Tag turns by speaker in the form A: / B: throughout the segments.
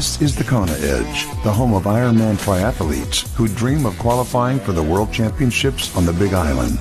A: This is the Kona Edge, the home of Ironman triathletes who dream of qualifying for the World Championships on the Big Island.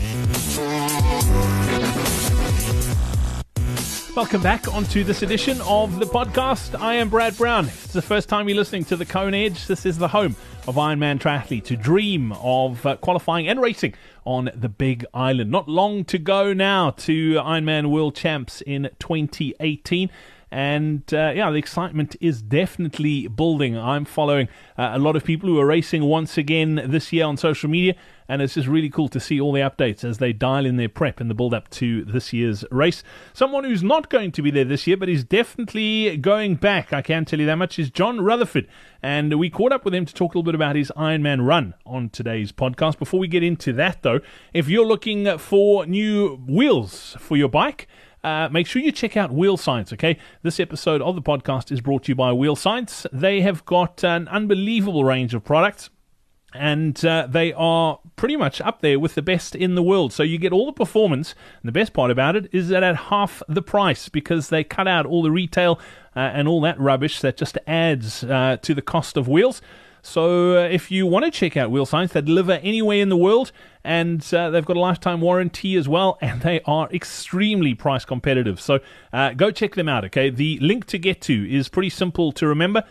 B: Welcome back onto this edition of the podcast. I am Brad Brown. If it's the first time you're listening to the Kona Edge, this is the home of Ironman triathletes who dream of qualifying and racing on the Big Island. Not long to go now to Ironman World Champs in 2018. And the excitement is definitely building. I'm following a lot of people who are racing once again this year on social media, and it's just really cool to see all the updates as they dial in their prep in the build-up to this year's race. Someone who's not going to be there this year, but is definitely going back, I can tell you that much, is John Rutherford. And we caught up with him to talk a little bit about his Ironman run on today's podcast. Before we get into that, though, if you're looking for new wheels for your bike, make sure you check out Wheel Science, okay? This episode of the podcast is brought to you by Wheel Science. They have got an unbelievable range of products, and they are pretty much up there with the best in the world. So you get all the performance, and the best part about it is that at half the price, because they cut out all the retail and all that rubbish that just adds to the cost of wheels. So if you want to check out Wheel Science, they deliver anywhere in the world, and they've got a lifetime warranty as well, and they are extremely price competitive. So go check them out, okay? The link to get to is pretty simple to remember,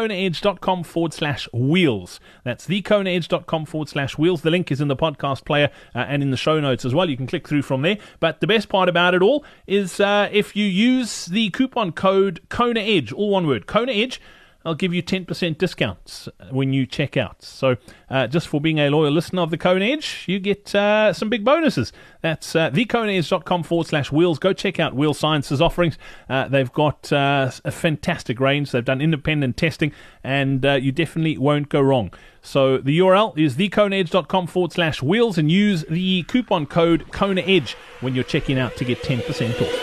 B: thekonaedge.com/wheels. That's thekonaedge.com/wheels. The link is in the podcast player and in the show notes as well. You can click through from there. But the best part about it all is if you use the coupon code KONAEDGE, all one word, KONAEDGE, I'll give you 10% discounts when you check out. So just for being a loyal listener of the Kona Edge, you get some big bonuses. That's thekonaedge.com/wheels. Go check out Wheel Science's offerings. They've got a fantastic range. They've done independent testing, and you definitely won't go wrong. So the URL is thekonaedge.com/wheels, and use the coupon code KONAEDGE when you're checking out to get 10% off.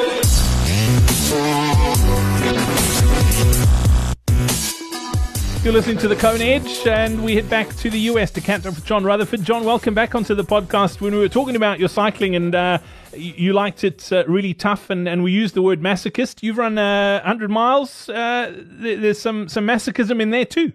B: You're listening to the Kona Edge, and we head back to the US to catch up with John Rutherford. John, welcome back onto the podcast. When we were talking about your cycling, and you liked it really tough, and we used the word masochist. You've run 100 miles. There's some masochism in there too.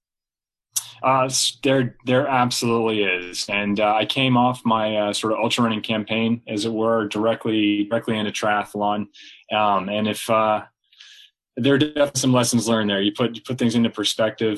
C: There absolutely is, and I came off my sort of ultra running campaign, as it were, directly into triathlon, and if there are definitely some lessons learned there. You put things into perspective.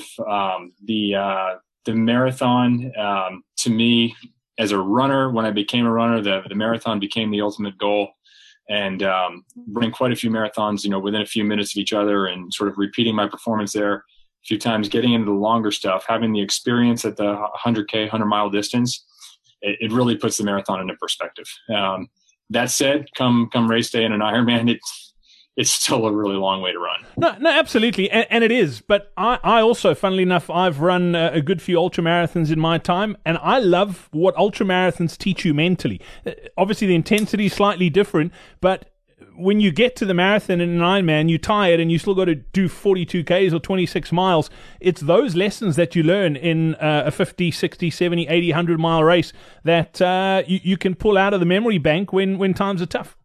C: The marathon, to me, as a runner, when I became a runner, the marathon became the ultimate goal. And running quite a few marathons, within a few minutes of each other, and sort of repeating my performance there a few times, getting into the longer stuff, having the experience at the 100K, 100-mile distance, it really puts the marathon into perspective. That said, come race day in an Ironman, it's still a really long way to run.
B: No, absolutely, and it is. But I also, funnily enough, I've run a good few ultramarathons in my time, and I love what ultramarathons teach you mentally. Obviously, the intensity is slightly different, but when you get to the marathon in an Ironman, you're tired and you still got to do 42 Ks or 26 miles. It's those lessons that you learn in a 50, 60, 70, 80, 100-mile race that you can pull out of the memory bank when times are tough.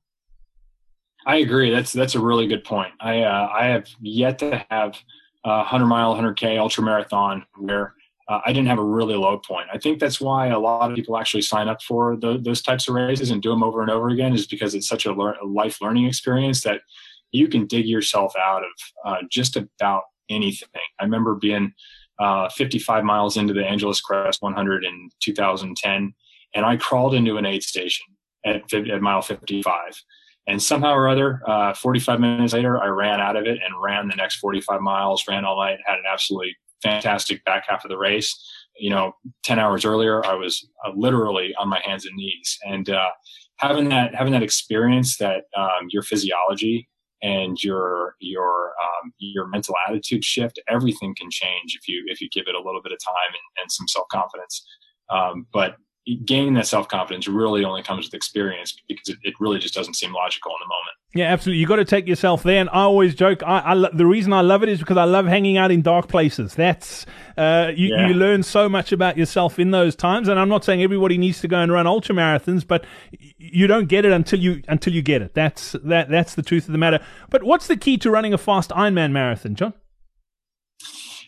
C: I agree. That's a really good point. I have yet to have a 100-mile, 100K ultramarathon where I didn't have a really low point. I think that's why a lot of people actually sign up for those types of races and do them over and over again, is because it's such a life learning experience that you can dig yourself out of just about anything. I remember being 55 miles into the Angeles Crest 100 in 2010, and I crawled into an aid station at mile 55. And somehow or other, 45 minutes later, I ran out of it and ran the next 45 miles, ran all night, had an absolutely fantastic back half of the race. 10 hours earlier, I was literally on my hands and knees. And having that experience, that your physiology and your mental attitude shift, everything can change if you give it a little bit of time and some self-confidence. But gaining that self-confidence really only comes with experience, because it really just doesn't seem logical in the moment.
B: Yeah, absolutely. You got to take yourself there. And I always joke, the reason I love it is because I love hanging out in dark places. That's you learn so much about yourself in those times. And I'm not saying everybody needs to go and run ultra marathons, but you don't get it until you get it. That's the truth of the matter. But what's the key to running a fast Ironman marathon, John?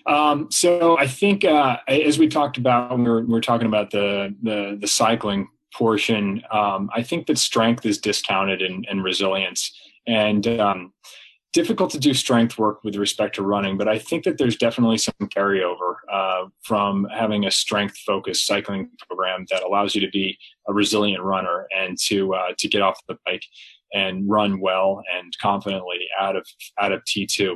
C: So I think as we talked about when we were talking about the cycling portion, I think that strength is discounted in resilience, and difficult to do strength work with respect to running. But I think that there's definitely some carryover from having a strength-focused cycling program that allows you to be a resilient runner and to get off the bike and run well and confidently out of T2.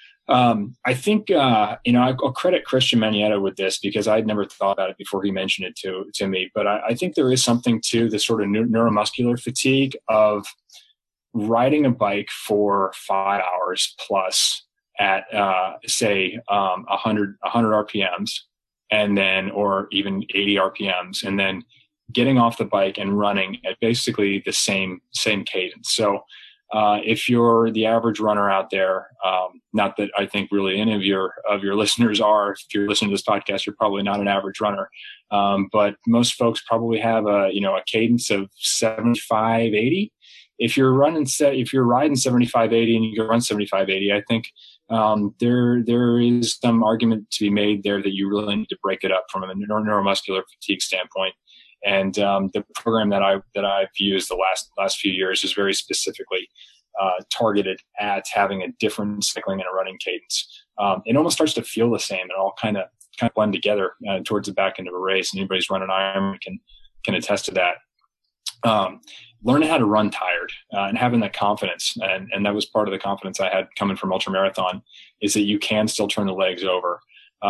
C: I think, I'll credit Christian Manietta with this because I'd never thought about it before he mentioned it to me. But I think there is something to the sort of neuromuscular fatigue of riding a bike for 5 hours plus at, say, 100 RPMs and then, or even 80 RPMs, and then getting off the bike and running at basically the same cadence. So, if you're the average runner out there, not that I think really any of your listeners are, if you're listening to this podcast, you're probably not an average runner. But most folks probably have a cadence of 75, 80. If you're riding 75, 80 and you can run 75, 80, I think, there is some argument to be made there that you really need to break it up from a neuromuscular fatigue standpoint. And the program that I've used the last few years is very specifically targeted at having a different cycling and a running cadence. It almost starts to feel the same, and all kind of blend together towards the back end of a race. And anybody's running Ironman can attest to that. Learning how to run tired and having that confidence, and that was part of the confidence I had coming from ultramarathon, is that you can still turn the legs over.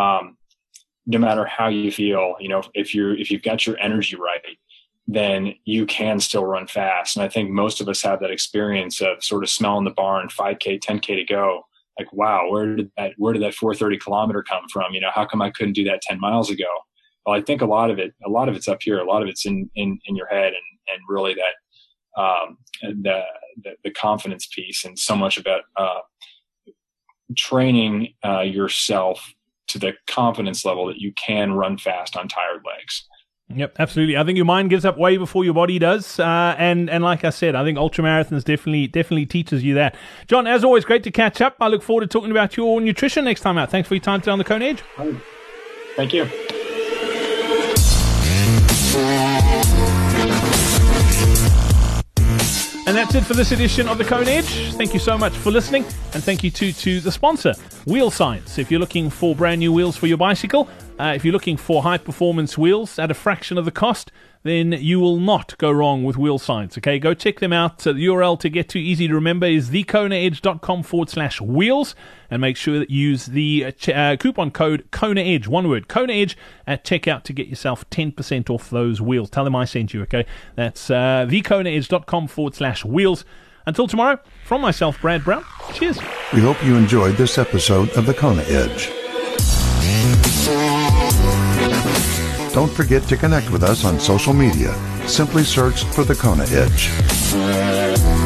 C: No matter how you feel, if you've got your energy right, then you can still run fast. And I think most of us have that experience of sort of smelling the barn, 5K, 10K to go. Like, wow, where did that 430 kilometer come from? How come I couldn't do that 10 miles ago? Well, I think a lot of it's up here. A lot of it's in your head, and really that, the confidence piece, and so much about, training, yourself to the confidence level that you can run fast on tired legs.
B: Yep, absolutely. I think your mind gives up way before your body does. And like I said, I think ultramarathons definitely teaches you that. John, as always, great to catch up. I look forward to talking about your nutrition next time out. Thanks for your time today on the Kona Edge.
C: Thank you.
B: And that's it for this edition of the Kona Edge. Thank you so much for listening, and thank you to the sponsor, Wheel Science. If you're looking for brand new wheels for your bicycle, if you're looking for high performance wheels at a fraction of the cost, then you will not go wrong with Wheel Science. Okay, go check them out. The URL to get to, easy to remember, is thekonaedge.com/wheels, and make sure that you use the coupon code KONAEDGE, one word, KONAEDGE, at checkout to get yourself 10% off those wheels. Tell them I sent you, okay? That's thekonaedge.com/wheels. Until tomorrow, from myself, Brad Brown, cheers.
A: We hope you enjoyed this episode of the Kona Edge. Don't forget to connect with us on social media. Simply search for the Kona Edge.